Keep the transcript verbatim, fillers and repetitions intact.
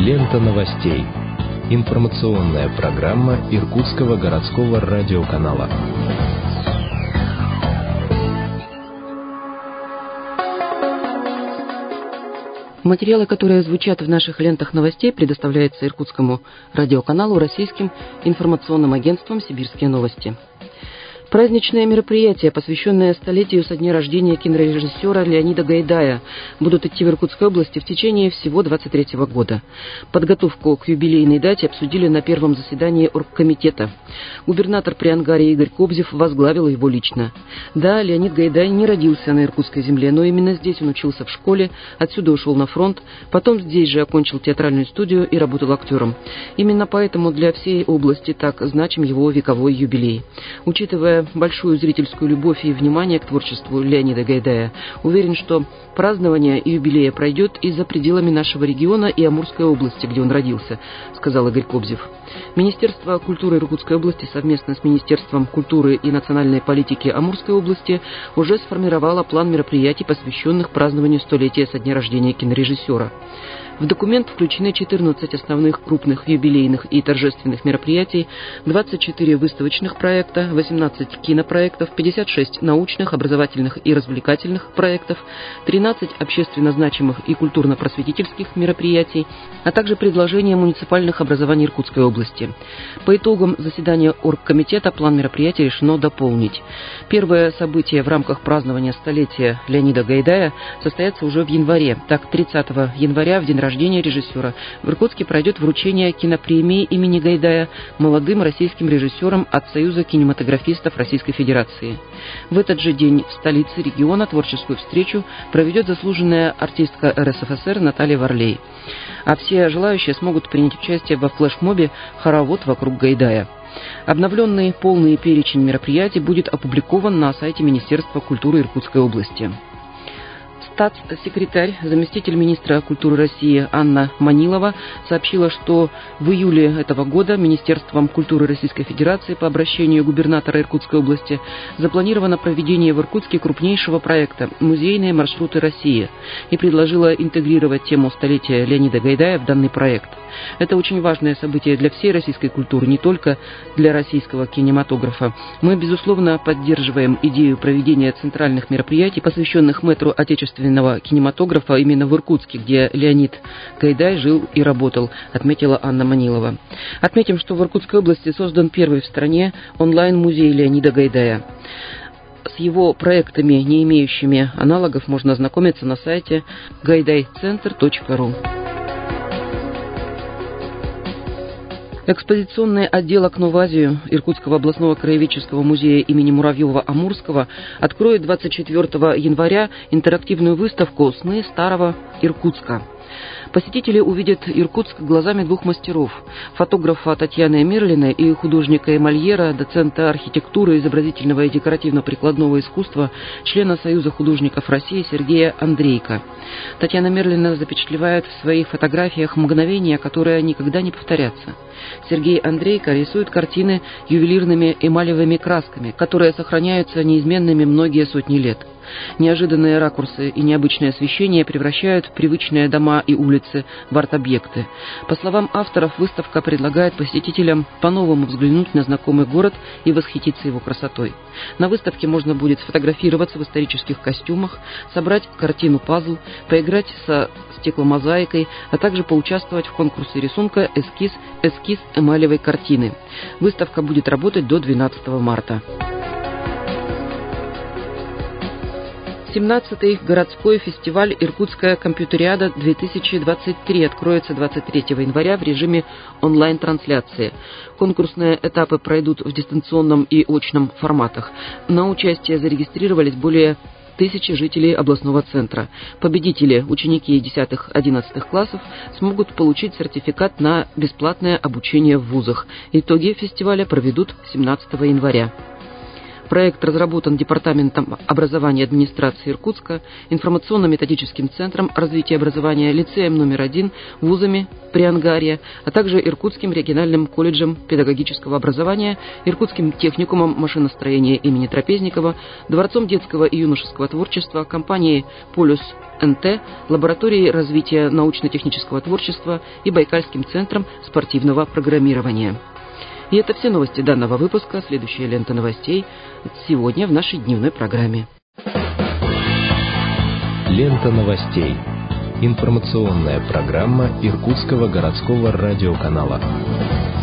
Лента новостей. Информационная программа Иркутского городского радиоканала. Материалы, которые звучат в наших лентах новостей, предоставляются Иркутскому радиоканалу российским информационным агентством «Сибирские новости». Праздничные мероприятия, посвященные столетию со дня рождения кинорежиссера Леонида Гайдая, будут идти в Иркутской области в течение всего двадцать третьего года. Подготовку к юбилейной дате обсудили на первом заседании оргкомитета. Губернатор при Ангаре Игорь Кобзев возглавил его лично. Да, Леонид Гайдай не родился на иркутской земле, но именно здесь он учился в школе, отсюда ушел на фронт, потом здесь же окончил театральную студию и работал актером. Именно поэтому для всей области так значим его вековой юбилей. Учитывая большую зрительскую любовь и внимание к творчеству Леонида Гайдая, уверен, что празднование юбилея пройдет и за пределами нашего региона и Амурской области, где он родился, сказал Игорь Кобзев. Министерство культуры Иркутской области совместно с Министерством культуры и национальной политики Амурской области уже сформировало план мероприятий, посвященных празднованию столетия со дня рождения кинорежиссера. В документ включены четырнадцать основных крупных юбилейных и торжественных мероприятий, двадцать четыре выставочных проекта, восемнадцать кинопроектов, пятьдесят шесть научных, образовательных и развлекательных проектов, тринадцать общественно значимых и культурно-просветительских мероприятий, а также предложения муниципальных образований Иркутской области. По итогам заседания оргкомитета план мероприятий решено дополнить. Первое событие в рамках празднования столетия Леонида Гайдая состоится уже в январе. Так, тридцатого января, в день рождения режиссера, в Иркутске пройдет вручение кинопремии имени Гайдая молодым российским режиссерам от Союза кинематографистов Российской Федерации. В этот же день в столице региона творческую встречу проведет заслуженная артистка эр эс эф эс эр Наталья Варлей. А все желающие смогут принять участие во флешмобе «Хоровод вокруг Гайдая». Обновленный полный перечень мероприятий будет опубликован на сайте Министерства культуры Иркутской области. Статс-секретарь, заместитель министра культуры России Анна Манилова сообщила, что в июле этого года Министерством культуры Российской Федерации по обращению губернатора Иркутской области запланировано проведение в Иркутске крупнейшего проекта «Музейные маршруты России» и предложила интегрировать тему столетия Леонида Гайдая в данный проект. Это очень важное событие для всей российской культуры, не только для российского кинематографа. Мы, безусловно, поддерживаем идею проведения центральных мероприятий, посвященных мэтру отечественного кинематографа именно в Иркутске, где Леонид Гайдай жил и работал, отметила Анна Манилова. Отметим, что в Иркутской области создан первый в стране онлайн-музей Леонида Гайдая. С его проектами, не имеющими аналогов, можно ознакомиться на сайте гайдай центр точка ру. Экспозиционный отдел «Окно в Азию» Иркутского областного краеведческого музея имени Муравьева-Амурского откроет двадцать четвёртого января интерактивную выставку «Сны старого Иркутска». Посетители увидят Иркутск глазами двух мастеров – фотографа Татьяны Мерлиной и художника-эмальера, доцента архитектуры, изобразительного и декоративно-прикладного искусства, члена Союза художников России Сергея Андрейко. Татьяна Мерлина запечатлевает в своих фотографиях мгновения, которые никогда не повторятся. Сергей Андрейко рисует картины ювелирными эмалевыми красками, которые сохраняются неизменными многие сотни лет. Неожиданные ракурсы и необычное освещение превращают привычные дома и улицы в арт-объекты. По словам авторов, выставка предлагает посетителям по-новому взглянуть на знакомый город и восхититься его красотой. На выставке можно будет сфотографироваться в исторических костюмах, собрать картину-пазл, поиграть со стекломозаикой, а также поучаствовать в конкурсе рисунка «Эскиз, эскиз эмалевой картины». Выставка будет работать до двенадцатого марта. семнадцатый городской фестиваль «Иркутская компьютериада-две тысячи двадцать три» откроется двадцать третьего января в режиме онлайн-трансляции. Конкурсные этапы пройдут в дистанционном и очном форматах. На участие зарегистрировались более тысячи жителей областного центра. Победители, ученики десятых-одиннадцатых классов, смогут получить сертификат на бесплатное обучение в вузах. Итоги фестиваля проведут семнадцатого января. Проект разработан Департаментом образования администрации Иркутска, информационно-методическим центром развития образования, лицеем номер один, вузами Приангарья, а также Иркутским региональным колледжем педагогического образования, Иркутским техникумом машиностроения имени Трапезникова, Дворцом детского и юношеского творчества, компанией «Полюс эн тэ», лабораторией развития научно-технического творчества и Байкальским центром спортивного программирования. И это все новости данного выпуска. Следующая лента новостей сегодня в нашей дневной программе. Лента новостей. Информационная программа Иркутского городского радиоканала.